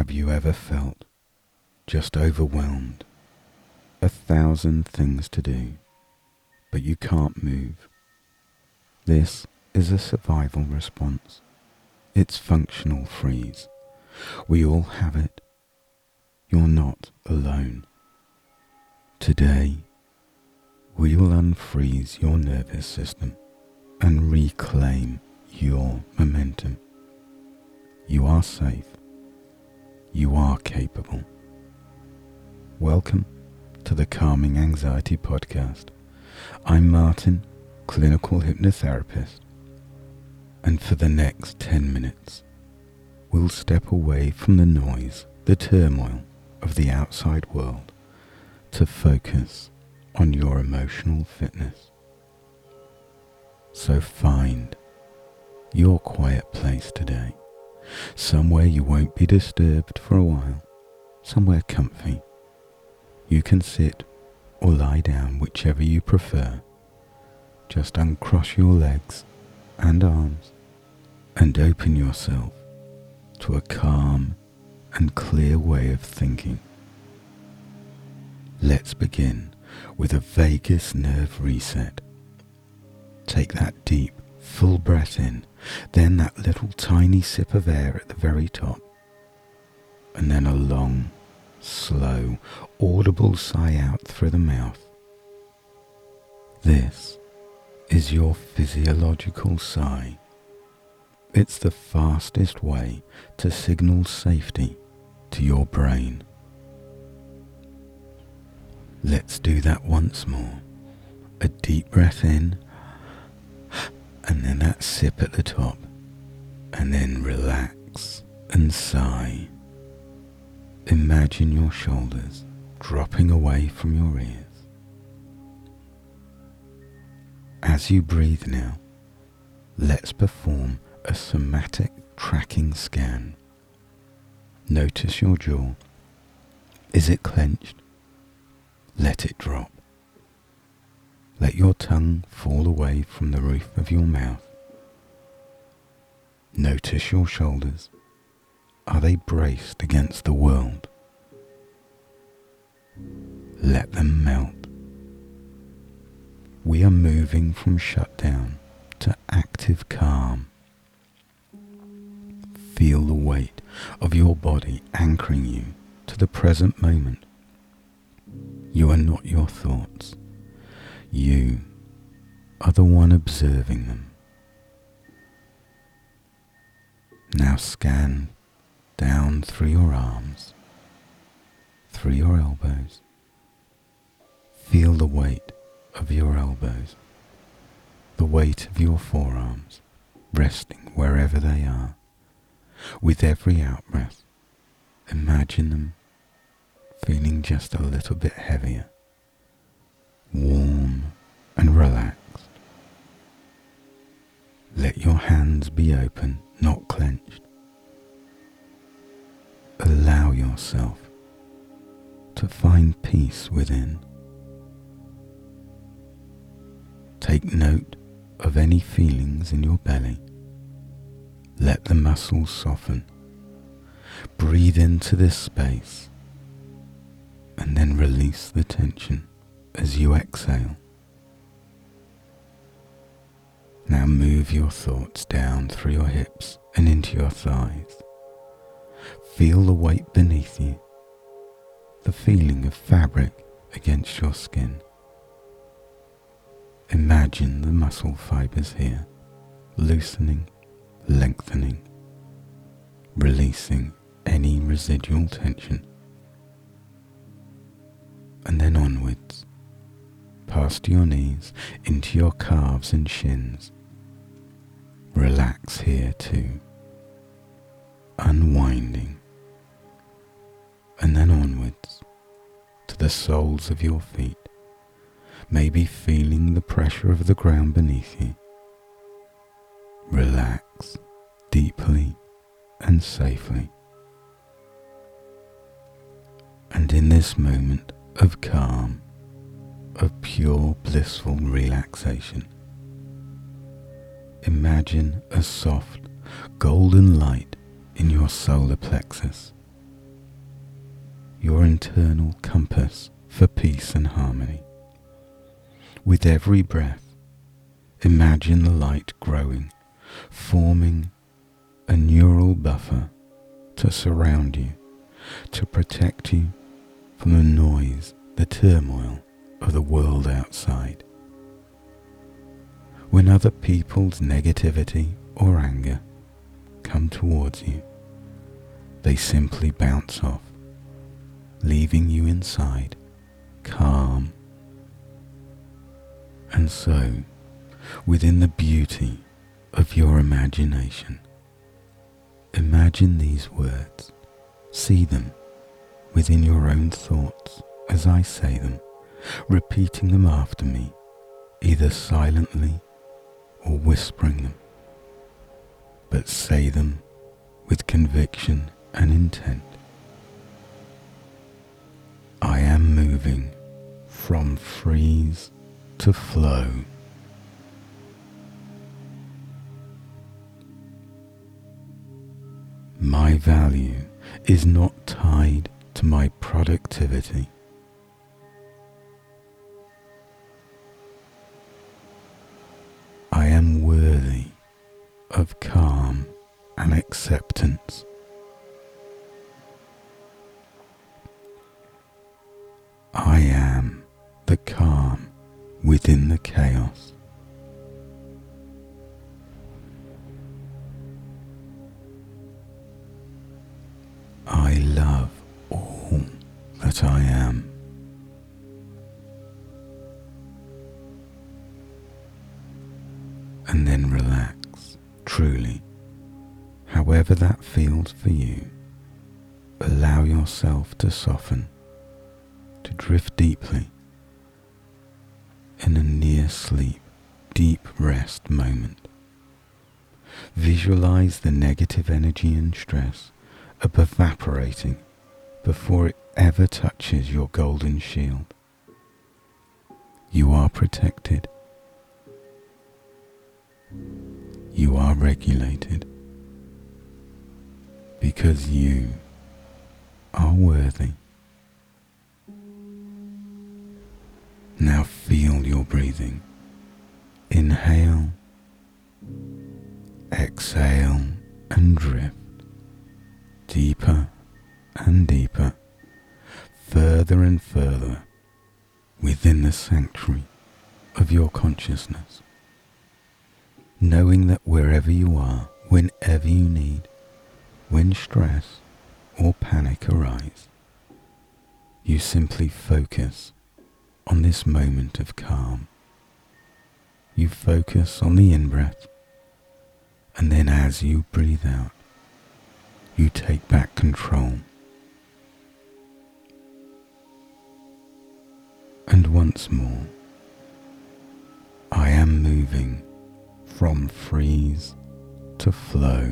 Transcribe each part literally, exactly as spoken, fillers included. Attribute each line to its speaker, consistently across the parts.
Speaker 1: Have you ever felt just overwhelmed? A thousand things to do, but you can't move. This is a survival response. It's functional freeze. We all have it. You're not alone. Today, we will unfreeze your nervous system and reclaim your momentum. You are safe. You are capable. Welcome to the Calming Anxiety Podcast. I'm Martin, clinical hypnotherapist, and for the next ten minutes, we'll step away from the noise, the turmoil of the outside world to focus on your emotional fitness. So find your quiet place today, somewhere you won't be disturbed for a while, somewhere comfy. You can sit or lie down, whichever you prefer. Just uncross your legs and arms and open yourself to a calm and clear way of thinking. Let's begin with a vagus nerve reset. Take that deep, full breath in, then that little tiny sip of air at the very top, and then a long, slow, audible sigh out through the mouth. This is your physiological sigh. It's the fastest way to signal safety to your brain. Let's do that once more. A deep breath in, and then that sip at the top, and then relax and sigh. Imagine your shoulders dropping away from your ears. As you breathe now, let's perform a somatic tracking scan. Notice your jaw. Is it clenched? Let it drop. Let your tongue fall away from the roof of your mouth. Notice your shoulders. Are they braced against the world? Let them melt. We are moving from shutdown to active calm. Feel the weight of your body anchoring you to the present moment. You are not your thoughts. You are the one observing them. Now scan down through your arms, through your elbows. Feel the weight of your elbows, the weight of your forearms, resting wherever they are. With every out-breath, imagine them feeling just a little bit heavier, warm and relaxed. Let your hands be open, not clenched. Allow yourself to find peace within. Take note of any feelings in your belly. Let the muscles soften. Breathe into this space and then release the tension as you exhale. Now move your thoughts down through your hips and into your thighs. Feel the weight beneath you, the feeling of fabric against your skin. Imagine the muscle fibers here, loosening, lengthening, releasing any residual tension. And then onwards, past your knees, into your calves and shins. Relax here too, unwinding, and then onwards to the soles of your feet, maybe feeling the pressure of the ground beneath you. Relax deeply and safely. And in this moment of calm, of pure blissful relaxation, imagine a soft golden light in your solar plexus, your internal compass for peace and harmony. With every breath, imagine the light growing, forming a neural buffer to surround you, to protect you from the noise, the turmoil of the world outside. When other people's negativity or anger come towards you, they simply bounce off, leaving you inside, calm. And so, within the beauty of your imagination, imagine these words, see them within your own thoughts as I say them, repeating them after me, either silently or whispering them, but say them with conviction and intent. I am moving from freeze to flow. My value is not tied to my productivity. I am worthy of calm and acceptance. I am the calm within the chaos. I love all that I am. And then relax, truly, however that feels for you. Allow yourself to soften, to drift deeply in a near sleep, deep rest moment. Visualize the negative energy and stress evaporating before it ever touches your golden shield. You are protected. You are regulated because you are worthy. Now feel your breathing. Inhale, exhale, and drift deeper and deeper, further and further within the sanctuary of your consciousness, knowing that wherever you are, whenever you need, when stress or panic arise, you simply focus on this moment of calm. You focus on the in-breath, and then as you breathe out, you take back control. And once more, I am moving from freeze to flow.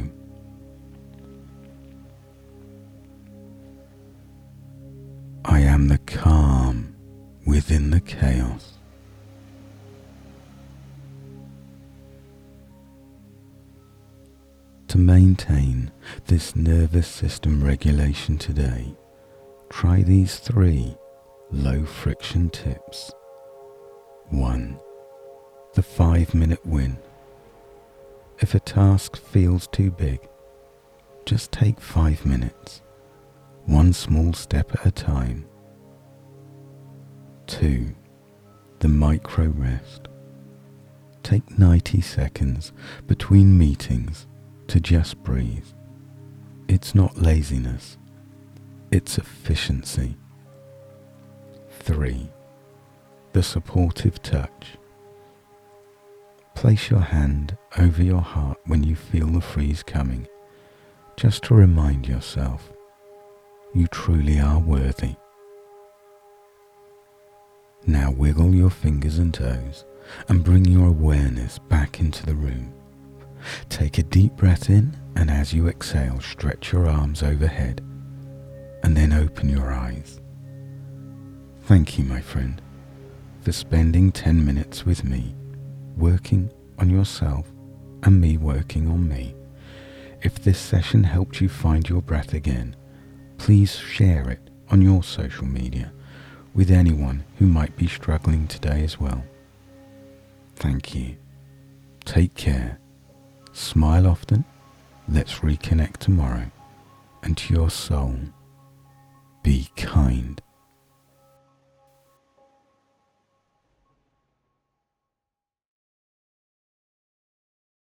Speaker 1: I am the calm within the chaos. To maintain this nervous system regulation today, try these three low friction tips. One, the five minute win. If a task feels too big, just take five minutes, one small step at a time. Two, the micro rest. Take ninety seconds between meetings to just breathe. It's not laziness, it's efficiency. Three, the supportive touch. Place your hand over your heart when you feel the freeze coming, just to remind yourself you truly are worthy. Now wiggle your fingers and toes and bring your awareness back into the room. Take a deep breath in, and as you exhale, stretch your arms overhead and then open your eyes. Thank you, my friend, for spending ten minutes with me, working on yourself and me working on me. If this session helped you find your breath again, please share it on your social media with anyone who might be struggling today as well. Thank you. Take care. Smile often. Let's reconnect tomorrow. And to your soul, be kind.